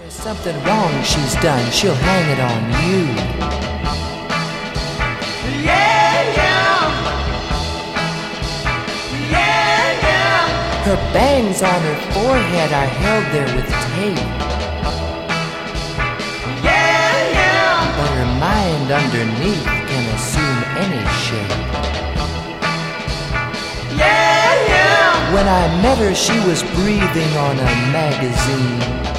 There's something wrong she's done, she'll hang it on you. Yeah, yeah. Yeah, yeah. Her bangs on her forehead are held there with tape. Yeah, yeah. But her mind underneath can assume any shape. Yeah, yeah. When I met her, she was breathing on a magazine.